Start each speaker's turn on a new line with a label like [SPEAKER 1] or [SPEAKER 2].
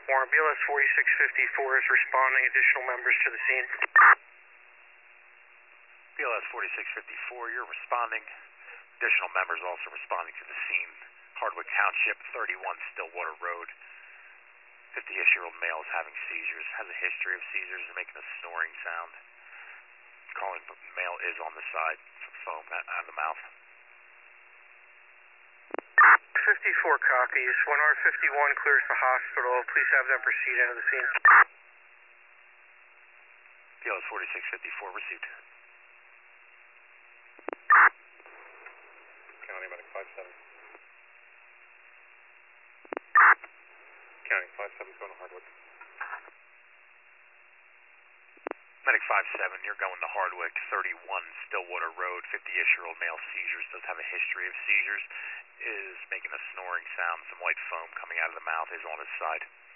[SPEAKER 1] Warren, BLS 4654 is responding. Additional members to the scene.
[SPEAKER 2] BLS 4654, you're responding. Additional members also responding to the scene. Hardwick Township, 31 Stillwater Road. 50-ish-year-old male is having seizures. Has a history of seizures and making a snoring sound. Calling male is on the side. Some foam out of the mouth.
[SPEAKER 1] 54 copies. When R51 clears the hospital, please have them proceed into the scene.
[SPEAKER 2] BLS 4654 received.
[SPEAKER 3] County Medic 57. County 57 going to Hardwick.
[SPEAKER 2] Medic 57, you're going to Hardwick, 31 Stillwater Road. 50-ish-year-old male seizures. Does have a history of seizures. Is making a snoring sound. Some white foam coming out of the mouth. Is on his side.